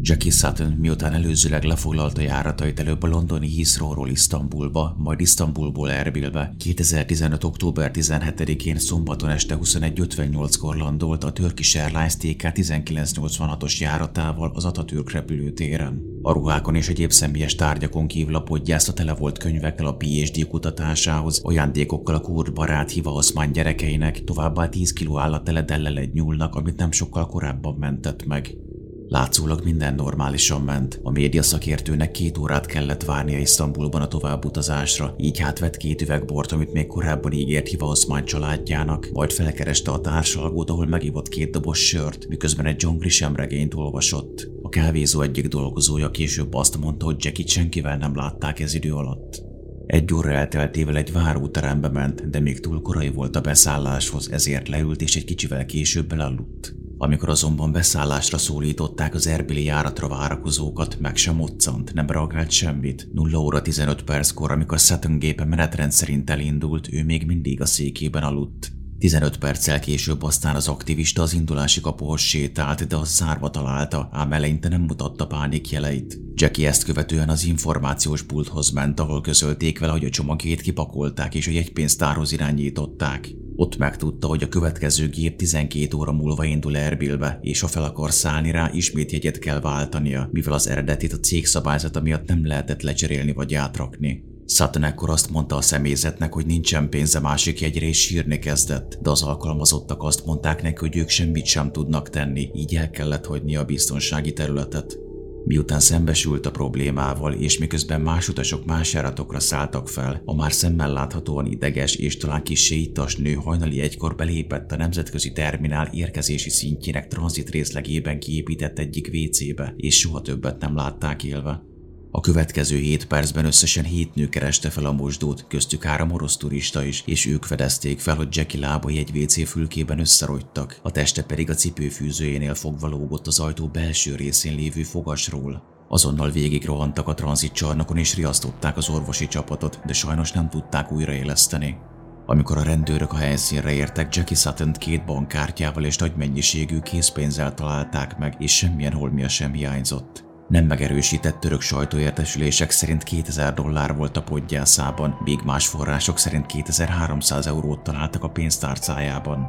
Jackie Sutton miután előzőleg lefoglalta járatait előbb a londoni Heathrowról Isztambulba, majd Isztambulból Erbilbe, 2015. október 17-én szombaton este 21:58-kor landolt a Turkish Airlines TK-1986-os járatával az Atatürk repülőtéren. A ruhákon és egyéb személyes tárgyakon kívül a podgyászta tele volt könyvekkel a PhD kutatásához, ajándékokkal a kurd barát Hiva Oszmán gyerekeinek, továbbá 10 kiló állattele egy nyúlnak, amit nem sokkal korábban mentett meg. Látszólag minden normálisan ment. A média szakértőnek 2 órát kellett várnia Isztambulban a továbbutazásra, így hát vett 2 üveg bort, amit még korábban ígért Hiva Oszmán családjának, majd felkereste a társalgót, ahol megivott 2 doboz sört, miközben egy John Grisham regényt olvasott. A kávézó egyik dolgozója később azt mondta, hogy Jackie-t senkivel nem látták ez idő alatt. 1 óra elteltével egy váróterembe ment, de még túl korai volt a beszálláshoz, ezért leült és egy kicsivel később elaludt. Amikor azonban beszállásra szólították az erbili járatra várakozókat, meg sem moccant, nem reagált semmit. 0 óra 15 perckor, amikor Sutton gépe menetrend szerint elindult, ő még mindig a székében aludt. 15 perccel később aztán az aktivista az indulási kapuhoz sétált, de az zárva találta, ám eleinte nem mutatta pánik jeleit. Jackie ezt követően az információs pulthoz ment, ahol közölték vele, hogy a csomagjét kipakolták és a jegypénztárhoz irányították. Ott megtudta, hogy a következő gép 12 óra múlva indul Erbilbe, és ha fel akar szállni rá, ismét jegyet kell váltania, mivel az eredetit a cég szabályzata miatt nem lehetett lecserélni vagy átrakni. Sutton ekkor azt mondta a személyzetnek, hogy nincsen pénze másik jegyre, és sírni kezdett, de az alkalmazottak azt mondták neki, hogy ők semmit sem tudnak tenni, így el kellett hagynia a biztonsági területet. Miután szembesült a problémával, és miközben más utasok más járatokra szálltak fel, a már szemmel láthatóan ideges és talán kissé ittas nő hajnali 1-kor belépett a nemzetközi terminál érkezési szintjének tranzit részlegében kiépített egyik WC-be, és soha többet nem látták élve. A következő 7 percben összesen 7 nő kereste fel a mosdót, köztük 3 orosz turista is, és ők fedezték fel, hogy Jackie lábai egy WC fülkében összerogytak, a teste pedig a cipőfűzőjénél fogva lógott az ajtó belső részén lévő fogasról. Azonnal végigrohantak a tranzitcsarnokon és riasztották az orvosi csapatot, de sajnos nem tudták újraéleszteni. Amikor a rendőrök a helyszínre értek, Jackie Suttont 2 bankkártyával és nagy mennyiségű készpénzzel találták meg, és semmilyen holmia sem hiányzott. Nem megerősített török sajtóértesülések szerint $2000 volt a podgyászában, míg más források szerint 2300 eurót találtak a pénztárcájában.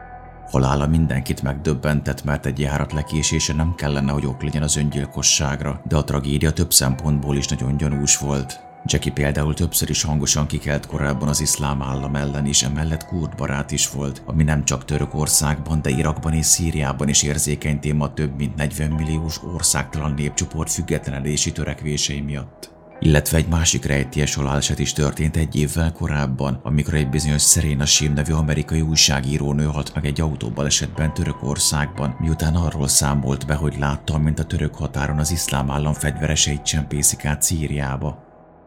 Halála mindenkit megdöbbentett, mert egy járat lekésése nem kellene, hogy ok legyen az öngyilkosságra, de a tragédia több szempontból is nagyon gyanús volt. Jackie például többször is hangosan kikelt korábban az iszlám állam ellen, és emellett kurd barát is volt, ami nem csak Törökországban, de Irakban és Szíriában is érzékeny téma több mint 40 milliós országtalan népcsoport függetlenedési törekvései miatt. Illetve egy másik rejtélyes haláleset is történt 1 évvel korábban, amikor egy bizonyos Serena Shim nevű amerikai újságírónő halt meg egy autóbalesetben Törökországban, miután arról számolt be, hogy látta, mint a török határon az iszlám állam fegyvereseit csempészik át Szíriába.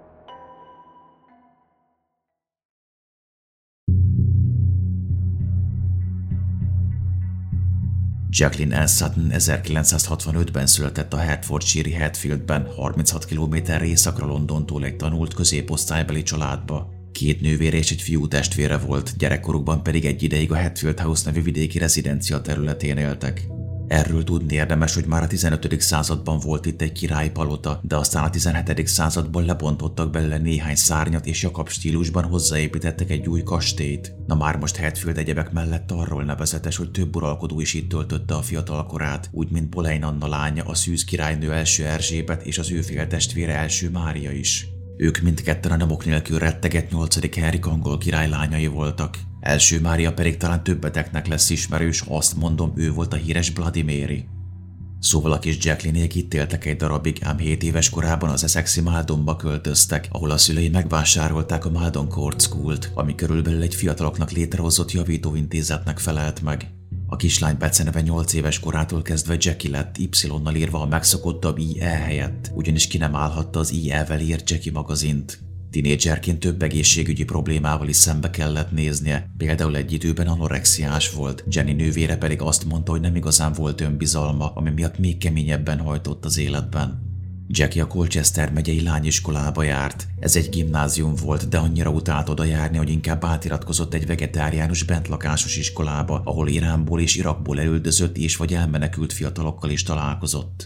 Jacqueline Ann Sutton 1965-ben született a Hertfordshire-i Hatfieldben, 36 km északra Londontól egy tanult középosztálybeli családba. 2 nővére és egy fiú testvére volt, gyerekkorukban pedig egy ideig a Hatfield House nevű vidéki rezidencia területén éltek. Erről tudni érdemes, hogy már a 15. században volt itt egy királyi palota, de aztán a 17. században lebontottak belőle néhány szárnyat, és Jakab stílusban hozzáépítettek egy új kastélyt. Na már most Hatfield egyebek mellett arról nevezetes, hogy több uralkodó is itt töltötte a fiatal korát, úgy mint Boleyn Anna lánya, a szűz királynő első Erzsébet és az ő féltestvére első Mária is. Ők mindketten a nem ok nélkül rettegett 8. Henrik angol király lányai voltak. Első Mária pedig talán többeteknek lesz ismerős, ha azt mondom, ő volt a híres Bloody Mary. Szóval a kis Jacqueline-ék itt éltek egy darabig, ám 7 éves korában az Essexi Maldonba költöztek, ahol a szülei megvásárolták a Maldon Court School-t, ami körülbelül egy fiataloknak létrehozott javítóintézetnek felelt meg. A kislány beceneve 8 éves korától kezdve Jackie lett, Y-nal írva a megszokottabb IE helyett, ugyanis ki nem állhatta az IE-vel írt Jackie magazint. Tinédzserként több egészségügyi problémával is szembe kellett néznie, például egy időben anorexiás volt, Jenny nővére pedig azt mondta, hogy nem igazán volt önbizalma, ami miatt még keményebben hajtott az életben. Jackie a Colchester megyei lányiskolába járt. Ez egy gimnázium volt, de annyira utált oda járni, hogy inkább átiratkozott egy vegetáriánus bentlakásos iskolába, ahol Iránból és Irakból elüldözött és vagy elmenekült fiatalokkal is találkozott.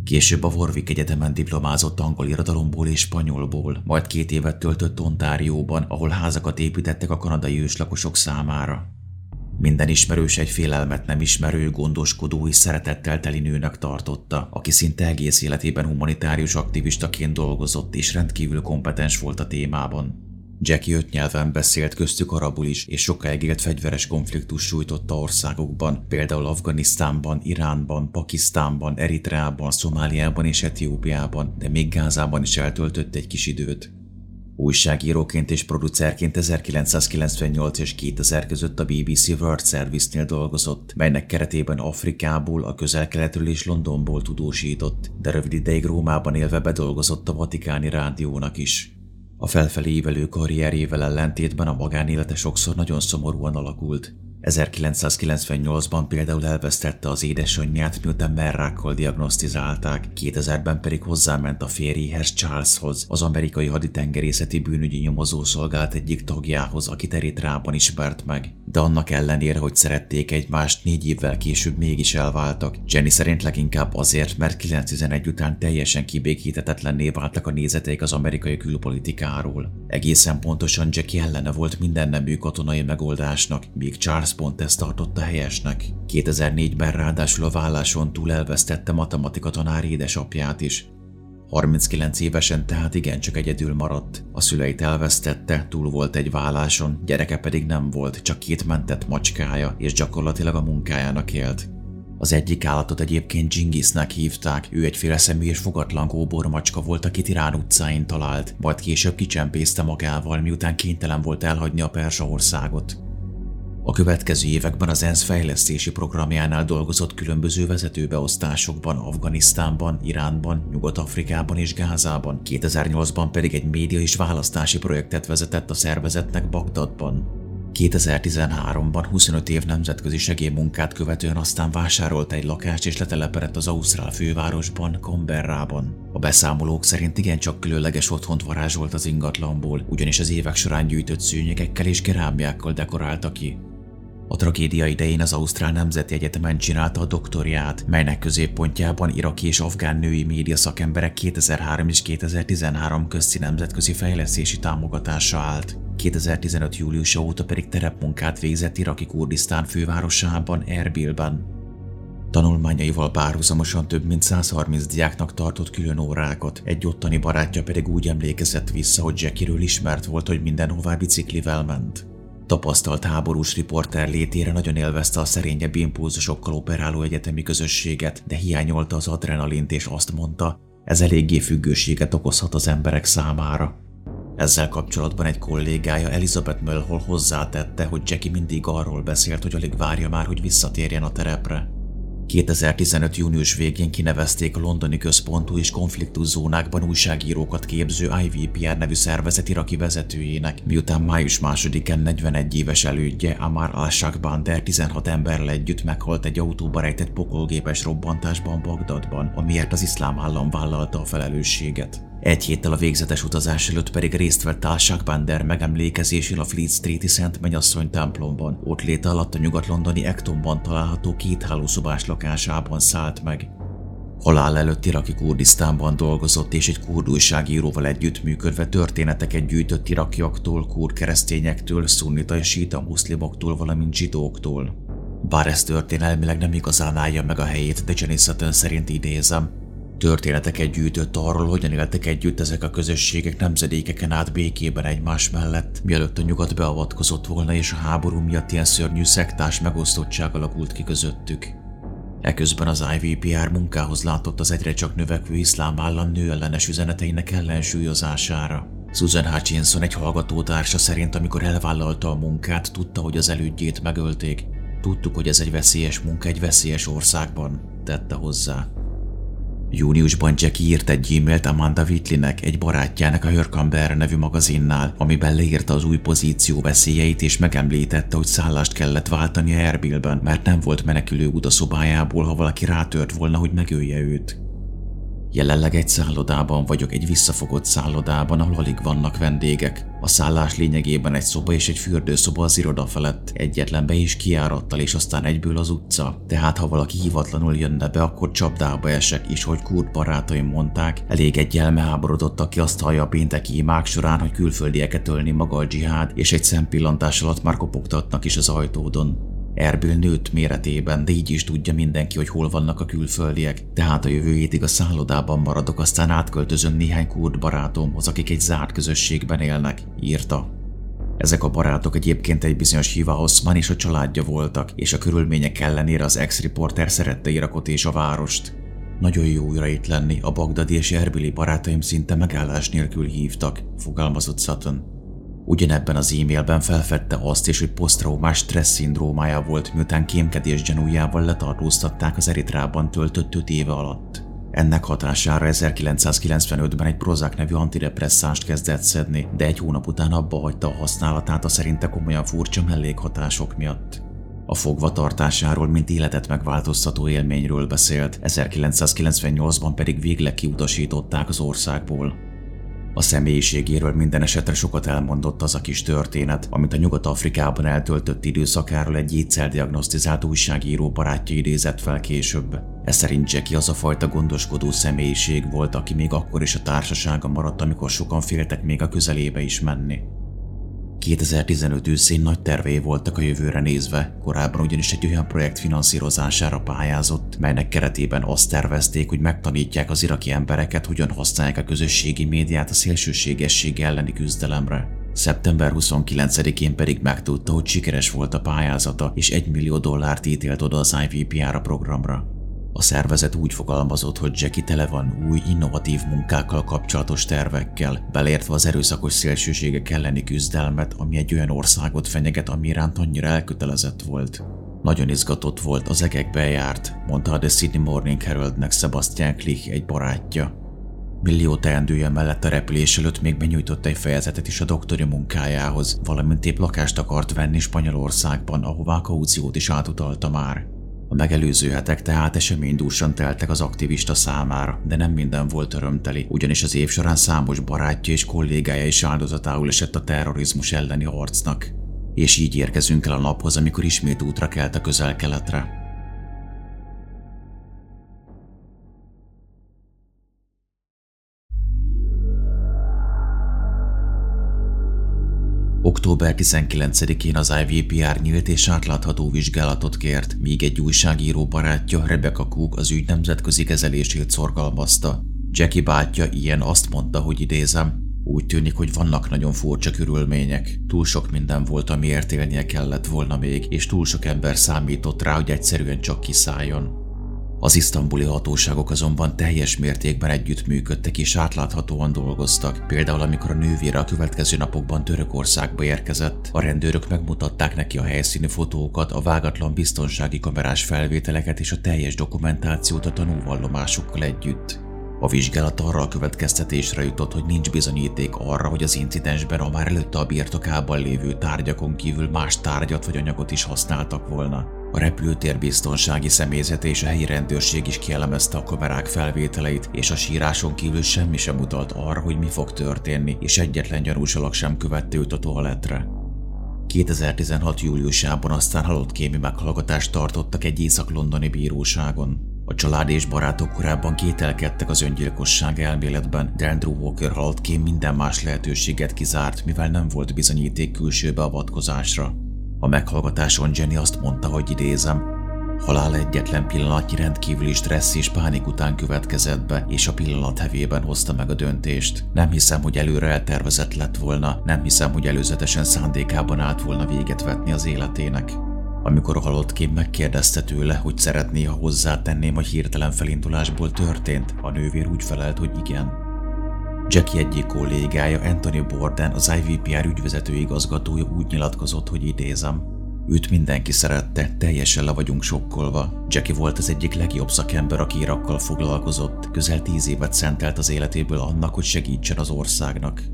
Később a Warwick Egyetemen diplomázott angol irodalomból és spanyolból, majd 2 évet töltött Ontárióban, ahol házakat építettek a kanadai őslakosok számára. Minden ismerős egy félelmet nem ismerő, gondoskodó és szeretettel teli nőnek tartotta, aki szinte egész életében humanitárius aktivistaként dolgozott és rendkívül kompetens volt a témában. Jackie 5 nyelven beszélt, köztük arabul is, és sokáig élt fegyveres konfliktus sújtotta országokban, például Afganisztánban, Iránban, Pakisztánban, Eritreában, Szomáliában és Etiópiában, de még Gázában is eltöltött egy kis időt. Újságíróként és producerként 1998 és 2000 között a BBC World Service-nél dolgozott, melynek keretében Afrikából, a Közel-Keletről és Londonból tudósított, de rövid ideig Rómában élve bedolgozott a Vatikáni Rádiónak is. A felfelé ívelő karrierjével ellentétben a magánélete sokszor nagyon szomorúan alakult. 1998-ban például elvesztette az édesanyját, miután mellrákkal diagnosztizálták, 2000-ben pedig hozzáment a férjéhez, Charleshoz, az amerikai haditengerészeti bűnügyi nyomozószolgálat egyik tagjához, akit Eritreában ismert meg. De annak ellenére, hogy szerették egymást, 4 évvel később mégis elváltak. Jenny szerint leginkább azért, mert 9/11 után teljesen kibékíthetetlenné váltak a nézeteik az amerikai külpolitikáról. Egészen pontosan Jackie ellene volt minden nemű katonai megoldásnak, míg Charles pont ezt tartotta helyesnek. 2004-ben ráadásul a válláson túl elvesztette matematika tanár édesapját is. 39 évesen tehát igencsak egyedül maradt. A szüleit elvesztette, túl volt egy válláson, gyereke pedig nem volt, csak 2 mentett macskája, és gyakorlatilag a munkájának élt. Az egyik állatot egyébként Dzsingisznek hívták, ő egy félszemű és fogatlan kóbormacska volt, akit Irán utcáin talált, majd később kicsempészte magával, miután kénytelen volt elhagyni a Perzsa-országot. A következő években az ENSZ fejlesztési programjánál dolgozott különböző vezetőbeosztásokban, Afganisztánban, Iránban, Nyugat-Afrikában és Gázában, 2008-ban pedig egy média és választási projektet vezetett a szervezetnek Bagdadban. 2013-ban 25 év nemzetközi segélymunkát követően aztán vásárolt egy lakást és letelepedett az ausztrál fővárosban, Canberrában. A beszámolók szerint igencsak különleges otthont varázsolt az ingatlanból, ugyanis az évek során gyűjtött szőnyegekkel és kerámiákkal dekorálta ki. A tragédia idején az Ausztrál Nemzeti Egyetemen csinálta a doktorját, melynek középpontjában iraki és afgán női média szakemberek 2003 és 2013 közti nemzetközi fejlesztési támogatása állt. 2015. júliusa óta pedig terepmunkát végzett iraki Kurdisztán fővárosában, Erbilben. Tanulmányaival párhuzamosan több mint 130 diáknak tartott külön órákat, egy ottani barátja pedig úgy emlékezett vissza, hogy Jackie-ről ismert volt, hogy mindenhová biciklivel ment. Tapasztalt háborús riporter létére nagyon élvezte a szerényebb impulzusokkal operáló egyetemi közösséget, de hiányolta az adrenalint, és azt mondta, ez eléggé függőséget okozhat az emberek számára. Ezzel kapcsolatban egy kollégája, Elizabeth Mulhall hozzátette, hogy Jackie mindig arról beszélt, hogy alig várja már, hogy visszatérjen a terepre. 2015. június végén kinevezték a londoni központú és konfliktuszónákban újságírókat képző IVPR nevű szervezet iraki vezetőjének, miután május 2-án 41 éves elődje Amar al-Shakbander 16 emberrel együtt meghalt egy autóba rejtett pokolgépes robbantásban Bagdadban, amiért az Iszlám Állam vállalta a felelősséget. Egy héttel a végzetes utazás előtt pedig részt vett al-Shakbander megemlékezésén a Fleet Street-i Szent Mennyasszony templomban, ott léte alatt a nyugat-londoni Actonban található 2 hálószobás lakásában szállt meg. Halál előtt iraki Kurdisztánban dolgozott, és egy kurd újságíróval együttműködve történeteket gyűjtött irakiaktól, kurd keresztényektől, szunnita és síta muszlimoktól, valamint zsidóktól. Bár ez történelmileg nem igazán állja meg a helyét, de Jenny Sutton szerint idézem, történeteket gyűjtött arról, hogyan éltek együtt ezek a közösségek nemzedékeken át békében egymás mellett, mielőtt a nyugat beavatkozott volna, és a háború miatt ilyen szörnyű szektás megosztottság alakult ki közöttük. Eközben az IVPR munkához látott az egyre csak növekvő iszlám állam nőellenes üzeneteinek ellensúlyozására. Susan Hutchinson, egy hallgatótársa szerint, amikor elvállalta a munkát, tudta, hogy az elődjét megölték. Tudtuk, hogy ez egy veszélyes munka egy veszélyes országban, tette hozzá. Júniusban Jackie írt egy e-mailt Amanda Whitleynek, egy barátjának a Her Canberra nevű magazinnál, amiben leírta az új pozíció veszélyeit és megemlítette, hogy szállást kellett váltania Erbilben, mert nem volt menekülő út a szobájából, ha valaki rátört volna, hogy megölje őt. Jelenleg egy szállodában vagyok, egy visszafogott szállodában, ahol alig vannak vendégek. A szállás lényegében egy szoba és egy fürdőszoba az iroda felett, egyetlen be- és kijárattal, és aztán egyből az utca. Tehát ha valaki hívatlanul jönne be, akkor csapdába esek, és hogy kurd barátaim mondták, elég egy elmeháborodott, aki azt hallja a pénteki imák során, hogy külföldieket ölni maga a dzsihád, és egy szempillantás alatt már kopogtatnak is az ajtódon. Erbil nőtt méretében, de így is tudja mindenki, hogy hol vannak a külföldiek, tehát a jövő hétig a szállodában maradok, aztán átköltözöm néhány kurd barátomhoz, akik egy zárt közösségben élnek, írta. Ezek a barátok egyébként egy bizonyos Hiva Osman és a családja voltak, és a körülmények ellenére az ex-riporter szerette Irakot és a várost. Nagyon jó újra itt lenni, a bagdadi és erbili barátaim szinte megállás nélkül hívtak, fogalmazott Sutton. Ugyanebben az e-mailben felfedte azt is, hogy posztraumás stressz szindrómája volt, miután kémkedés gyanújával letartóztatták az Eritrában töltött 5 éve alatt. Ennek hatására 1995-ben egy Prozac nevű antidepresszánst kezdett szedni, de egy hónap után abba hagyta a használatát a szerinte komolyan furcsa mellékhatások miatt. A fogvatartásáról, mint életet megváltoztató élményről beszélt, 1998-ban pedig végleg kiutasították az országból. A személyiségéről minden esetre sokat elmondott az a kis történet, amit a Nyugat-Afrikában eltöltött időszakáról egy étszel diagnosztizált újságíró barátja idézett fel később. Ez szerint Jackie az a fajta gondoskodó személyiség volt, aki még akkor is a társasága maradt, amikor sokan féltek még a közelébe is menni. 2015 őszén nagy tervei voltak a jövőre nézve, korábban ugyanis egy olyan projekt finanszírozására pályázott, melynek keretében azt tervezték, hogy megtanítják az iraki embereket, hogyan használják a közösségi médiát a szélsőségesség elleni küzdelemre. Szeptember 29-én pedig megtudta, hogy sikeres volt a pályázata, és $1 millió ítélt oda az IVPR programra. A szervezet úgy fogalmazott, hogy Jackie tele van új, innovatív munkákkal kapcsolatos tervekkel, beleértve az erőszakos szélsőségek elleni küzdelmet, ami egy olyan országot fenyeget, ami iránt annyira elkötelezett volt. Nagyon izgatott volt, az egekbe járt, mondta a The Sydney Morning Heraldnek Sebastian Klich, egy barátja. Millió teendője mellett a repülés előtt még benyújtott egy fejezetet is a doktori munkájához, valamint épp lakást akart venni Spanyolországban, ahová kauciót is átutalta már. A megelőző hetek tehát eseménydúsan teltek az aktivista számára, de nem minden volt örömteli, ugyanis az év során számos barátja és kollégája is áldozatául esett a terrorizmus elleni harcnak. És így érkezünk el a naphoz, amikor ismét útra kelt a Közel-Keletre. Október 19-én az IVPR nyílt és átlátható vizsgálatot kért, míg egy újságíró barátja, Rebecca Cook az ügy nemzetközi kezelését szorgalmazta. Jackie bátyja Ian azt mondta, hogy idézem, úgy tűnik, hogy vannak nagyon furcsa körülmények. Túl sok minden volt, amiért élnie kellett volna még, és túl sok ember számított rá, hogy egyszerűen csak kiszálljon. Az isztambuli hatóságok azonban teljes mértékben együttműködtek és átláthatóan dolgoztak. Például amikor a nővére a következő napokban Törökországba érkezett, a rendőrök megmutatták neki a helyszíni fotókat, a vágatlan biztonsági kamerás felvételeket és a teljes dokumentációt a tanúvallomásokkal együtt. A vizsgálat arra a következtetésre jutott, hogy nincs bizonyíték arra, hogy az incidensben a már előtte a birtokában lévő tárgyakon kívül más tárgyat vagy anyagot is használtak volna. A repülőtér biztonsági személyzete és a helyi rendőrség is kielemezte a kamerák felvételeit, és a síráson kívül semmi sem utalt arra, hogy mi fog történni, és egyetlen gyanús alak sem követte őt a toalettre. 2016. júliusában aztán halottkémi meghallgatást tartottak egy észak-londoni bíróságon. A család és barátok korábban kételkedtek az öngyilkosság elméletben, de Andrew Walker halottkém minden más lehetőséget kizárt, mivel nem volt bizonyíték külső beavatkozásra. A meghallgatáson Jenny azt mondta, hogy idézem, halál egyetlen pillanatnyi rendkívüli stressz és pánik után következett be, és a pillanat hevében hozta meg a döntést. Nem hiszem, hogy előre eltervezett lett volna, nem hiszem, hogy előzetesen szándékában állt volna véget vetni az életének. Amikor a halottkém megkérdezte tőle, hogy szeretné, ha hozzátenném, hogy hirtelen felindulásból történt, a nővér úgy felelt, hogy igen. Jackie egyik kollégája, Anthony Borden, az IVPR ügyvezető igazgatója úgy nyilatkozott, hogy idézem, őt mindenki szerette, teljesen le vagyunk sokkolva. Jackie volt az egyik legjobb szakember, aki Irakkal foglalkozott, közel 10 évet szentelt az életéből annak, hogy segítsen az országnak.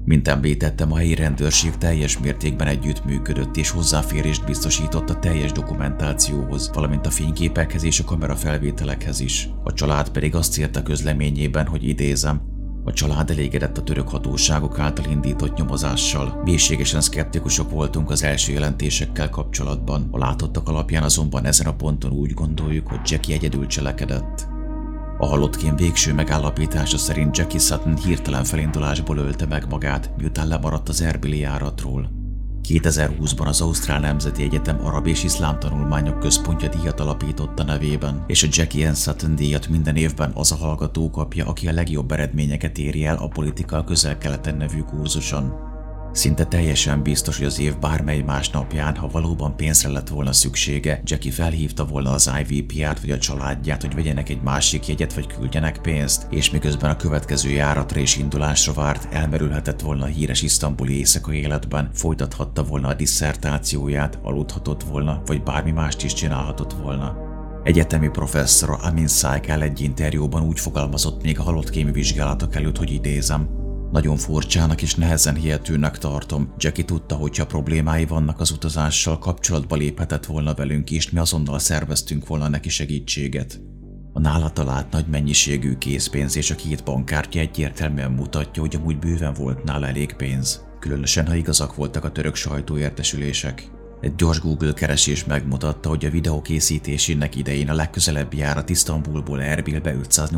Mint említettem, a helyi rendőrség teljes mértékben együttműködött és hozzáférést biztosított a teljes dokumentációhoz, valamint a fényképekhez és a kamerafelvételekhez is. A család pedig azt írta közleményében, hogy idézem, a család elégedett a török hatóságok által indított nyomozással. Mélységesen szkeptikusok voltunk az első jelentésekkel kapcsolatban. A látottak alapján azonban ezen a ponton úgy gondoljuk, hogy Jackie egyedül cselekedett. A halottkém végső megállapítása szerint Jackie Sutton hirtelen felindulásból ölte meg magát, miután lemaradt az erbili járatról. 2020-ban az Ausztrál Nemzeti Egyetem Arab és Iszlám Tanulmányok Központja díjat alapította nevében, és a Jackie Ann Sutton díjat minden évben az a hallgató kapja, aki a legjobb eredményeket éri el a Politika a Közel-Keleten nevű kurzuson. Szinte teljesen biztos, hogy az év bármely más napján, ha valóban pénzre lett volna szüksége, Jackie felhívta volna az IVPR-t vagy a családját, hogy vegyenek egy másik jegyet vagy küldjenek pénzt, és miközben a következő járatra és indulásra várt, elmerülhetett volna a híres isztambuli éjszaka életben, folytathatta volna a disszertációját, aludhatott volna, vagy bármi mást is csinálhatott volna. Egyetemi professzor Amin Saikal egy interjúban úgy fogalmazott még a halottkémi vizsgálatok előtt, hogy idézem, nagyon furcsának és nehezen hihetőnek tartom. Jackie tudta, hogyha problémái vannak az utazással, kapcsolatba léphetett volna velünk, és mi azonnal szerveztünk volna neki segítséget. A nála talált nagy mennyiségű készpénz és a 2 bankkártya egyértelműen mutatja, hogy amúgy bőven volt nála elég pénz. Különösen, ha igazak voltak a török sajtóértesülések. Egy gyors Google keresés megmutatta, hogy a videó készítésének idején a legközelebbi járat Isztambulból Erbilbe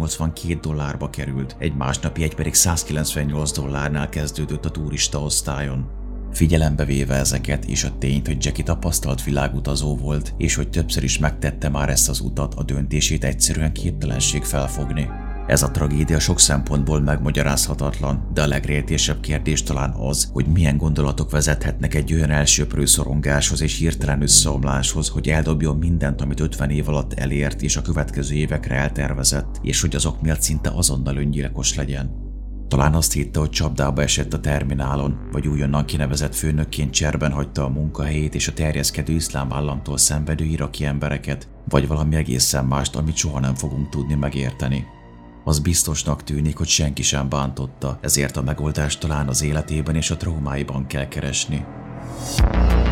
$582 került, egy másnapi jegy pedig $198 kezdődött a turista osztályon. Figyelembe véve ezeket és a tényt, hogy Jackie tapasztalt világutazó volt, és hogy többször is megtette már ezt az utat, a döntését egyszerűen képtelenség felfogni. Ez a tragédia sok szempontból megmagyarázhatatlan, de a legrejtésebb kérdés talán az, hogy milyen gondolatok vezethetnek egy olyan elsöprő szorongáshoz és hirtelen összeomláshoz, hogy eldobjon mindent, amit 50 év alatt elért és a következő évekre eltervezett, és hogy azok miatt szinte azonnal öngyilkos legyen. Talán azt hitte, hogy csapdába esett a terminálon, vagy újonnan kinevezett főnökként cserben hagyta a munkahelyét és a terjeszkedő iszlám államtól szenvedő iraki embereket, vagy valami egészen mást, amit soha nem fogunk tudni megérteni. Az biztosnak tűnik, hogy senki sem bántotta, ezért a megoldást talán az életében és a traumáiban kell keresni.